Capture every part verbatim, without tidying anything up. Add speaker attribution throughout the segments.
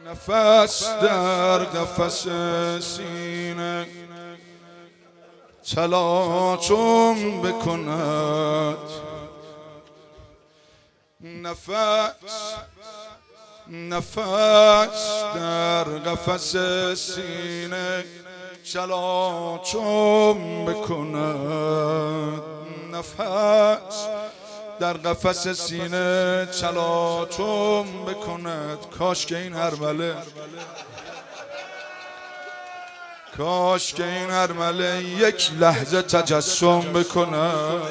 Speaker 1: نفس در قفس سینه تلاطم بکند، نفس نفس در قفس سینه تلاطم بکند، نفس در قفس سینه تلاطم بکند. کاش که این هرمله کاش که این هرمله یک لحظه تجسم بکند،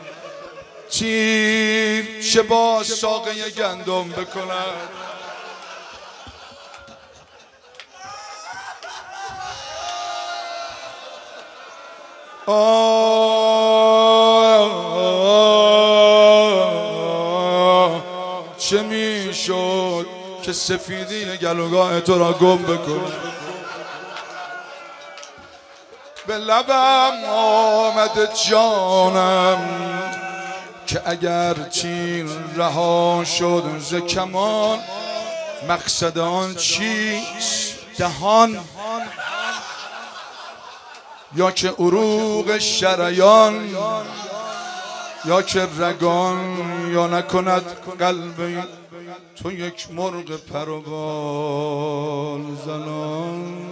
Speaker 1: تیر چه با ساقه گندم بکند. آه چه میشد که سفیدی گلوگاه تو را گم بکند. به لبم آمد جانم که اگر تیر رها شد ز کمان، مقصد آن چیست دهان یا که عروق شریان یا که رگان، یا نکند قلب تو یک مرغ پر و بال زنان.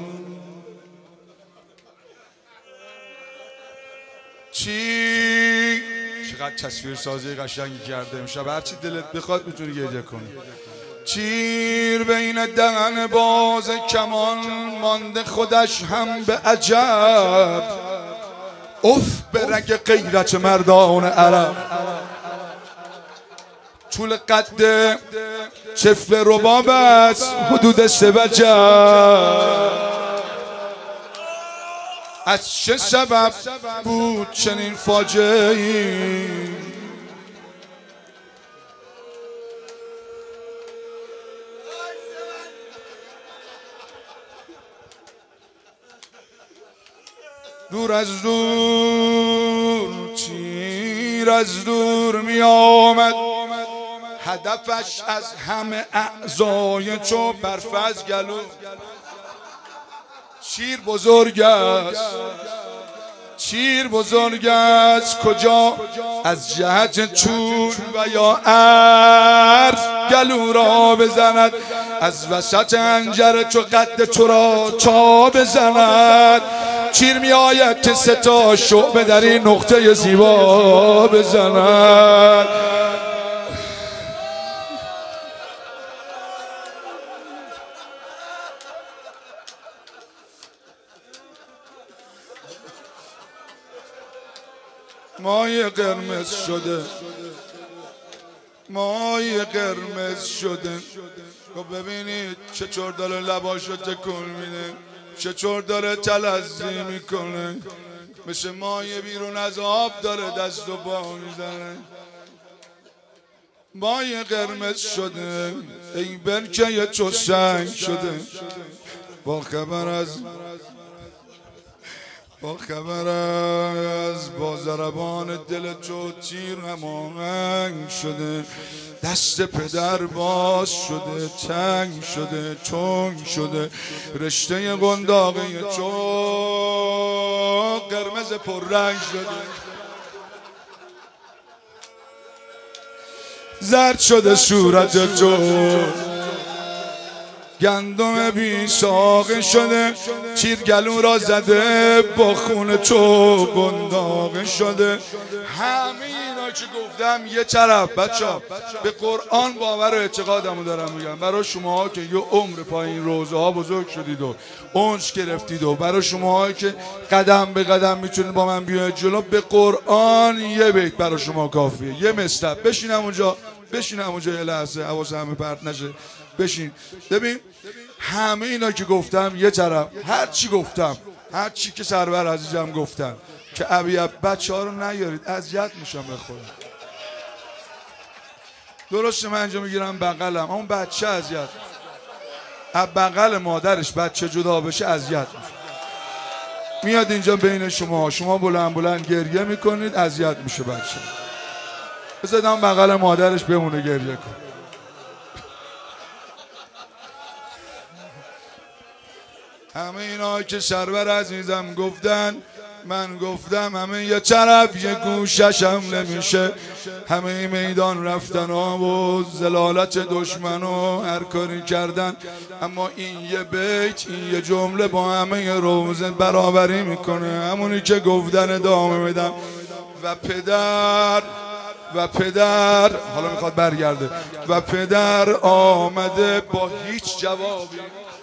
Speaker 1: چی چقدر تصویر سازی قشنگی کرده امشب، هرچی دلت بخواد میتونی گریه کنی. تیر بین دهن باز کمان مانده خودش هم به عجب، اف به رگ غیرت مردان عرب. طول قد چفل رباب است حدود سه وجب، از چه سبب بود چنین فاجعه‌ای؟ دور از دور تیر از دور می آمد، هدفش از همه اعضای چو برف از گلو. تیر بزرگ است تیر بزرگ است کجا از جهت چون و یا عرض گلو را بزند، از وسط حنجره چو قد تو را تا بزند. تیر می آید که سه تا شعبه در این نقطه زیبا بزند. مای قرمز شده مای قرمز شده. خب ببینید چطور داره لباشو تکون میده، چطور داره تلذی میکنه، مثل مای بیرون از آب داره دست و پا میزنه. مای قرمز شده ای برکه تو سنگ شده، با خبر از با خبر از با ضربان دل تو تیر هماهنگ شده. دست پدر باز شده، تنگ شده، تنگ شده. رشته قنداقی تو قرمز پررنگ شده، زرد شده صورت تو گندم بی ساقه شده. تیر گلو را زده با خون تو قنداقه شده. همه اینا که گفتم یه طرف بچه‌ها به قرآن باور و اعتقادمو دارم میگم. برای شماها که یه عمر پایین روزه ها بزرگ شدید و اونج گرفتید و برای شماها که قدم به قدم میتونید با من بیاید جلو، به قرآن یه بیت برای شما کافیه، یه مصرع. بشینم اونجا بشینم اونجا یه لحظه حواس همه پرت نشه. بشین ببین همه اینا که گفتم یه طرف، هر چی گفتم، هر چی که سرور عزیزم گفتم که ابیب بچه ها رو نیارید اذیت میشم به خودم. درسته من اینجا میگیرم بغلم، اون بچه اذیت از بغل مادرش بچه جدا بشه اذیت میشه. میاد اینجا بین شما شما بلند بلند گریه میکنید اذیت میشه بچه. بذارم بغل مادرش بمونه گریه کن. همه اینا که سرور عزیزم گفتن من گفتم همه یه طرف یه گوشش حمله میشه. همه میدان رفتن و زلالت دشمن و هر کاری کردن، اما این یه بیت این یه جمله با همه روزه برابری میکنه. همونی که گفتن ادامه میدم و پدر و پدر حالا میخواد برگرده و پدر آمده با هیچ جوابی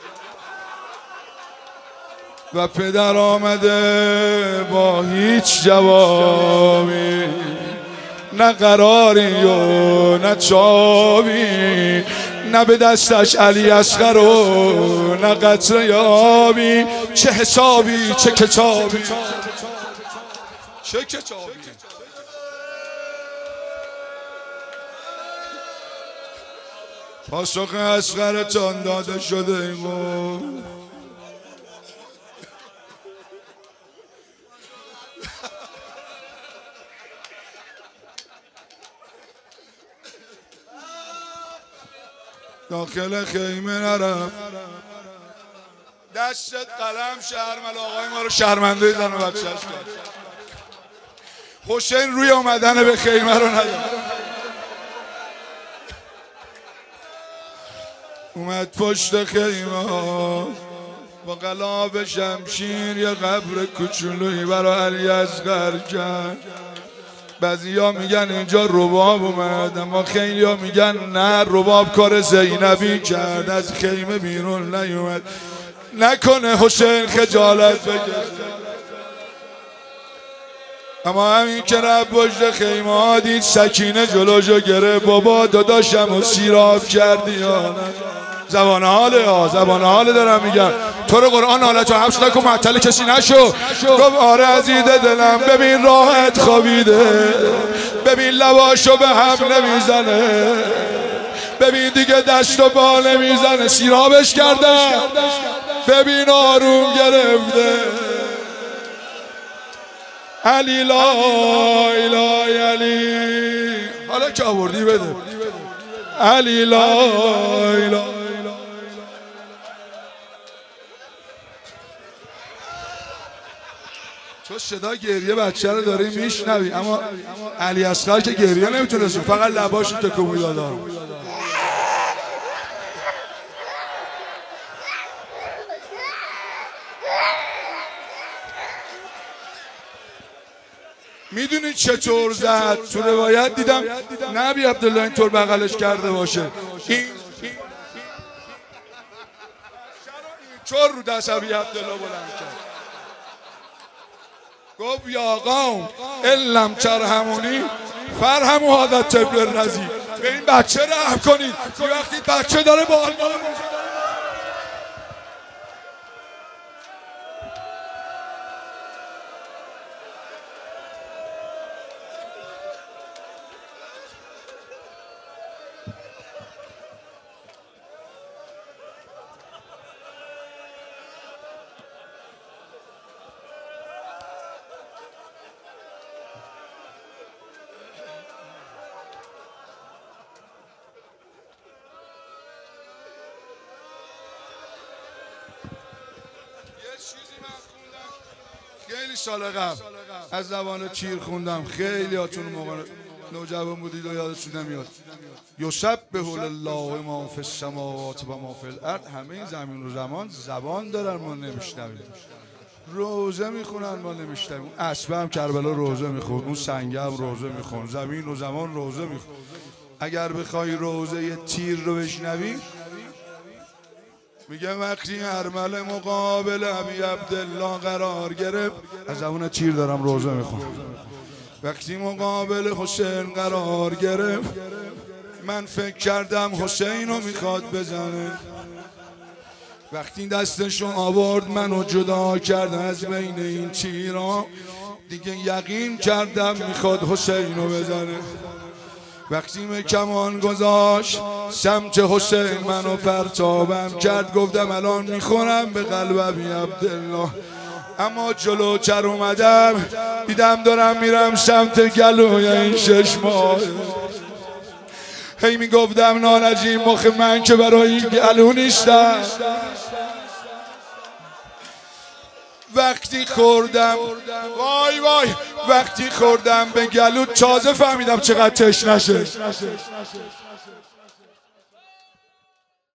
Speaker 1: و پدر آمده با هیچ جوابی، نه قراری و نه چاوی، نه به دستش علی اصغر و نه قطره یابی. چه حسابی چه کتابی چه کتابی. پاسخ اصغرتان داده شده بود. داخل خیمه نرفت، دستت قلم شهرمل آقای ما رو شهرمنده زن و بچهش کرد. حسین روی اومدن به خیمه رو نداد، اومد پشت خیمه با قلاب شمشیر یه قبر کوچولویی برای علی اصغر کرد. بعضی ها میگن اینجا رباب اومد، اما خیلی ها میگن نه رباب کار زینبی کرد، از خیمه بیرون نیومد. نکنه حسین خجالت بکشه. اما همین که رب پشت خیمه ها دید سکینه جلوشو گره، بابا داداشم و سیراب کردی یا نه؟ زبان حاله ها زبان حاله دارم میگم. تو رو قرآن حالتو حبس نکن معطل کسی نشو. گفت آره عزیز دلم ببین راحت خوابیده، ببین لباشو به هم نمیزنه، ببین دیگه دست و پا نمیزنه، سیرابش کردن ببین آروم گرفته. علی لا اله علی حالا که آوردی بده. علی لا اله تو صدا گریه بچه رو داری میشنوی، اما علی اصغر که گریه نمیتونست، فقط لباش تکون میداد. میدونی چطور زد؟ تو روایت دیدم نبی عبدالله اینطور بغلش کرده باشه، این چور رو دست ابی عبدالله بلند کرد. گفت یا قوم علم ترحمونی فرحموا هذا الطفل الرضیع. به این بچه رحم کنید، یه وقتی بچه داره با آلمان خیلی سال قبل از زبان چیر خوندم. خیلی هاتون موقع نوجوان بودید و یادتون نمیاد. یسبح لله ما فی السماوات و ما فی الارض. همه این زمین و زمان زبان دارن ما نمیشنویم. روزه میخونن ما نمیشنویم. اون اسبه هم کربلا روزه میخون، اون سنگه هم روزه میخون، زمین و زمان روزه میخون. اگر بخوای روزه یه تیر رو بشنوی میگه وقتی ارمل مقابل ابی عبدالله قرار گرفت، از اون تیر دارم روزه میخونم، وقتی مقابل حسین قرار گرفت من فکر کردم حسین رو میخواد بزنه. وقتی دستشو آورد منو جدا کرد از بین این تیرا، دیگه یقین کردم میخواد حسین رو بزنه. وقتی من کمان گذاشت سمت حسین منو پرتابم کرد، گفتم الان میخورم به قلب ابی عبدالله. اما جلوتر اومدم دیدم دارم میرم سمت گلوی این شش ماه. هی میگفتم نانجی مخ من که برای این گلو نیستم. وقتی خوردم وای وای وقتی خوردم به گلو تازه فهمیدم چقدر تشنشه.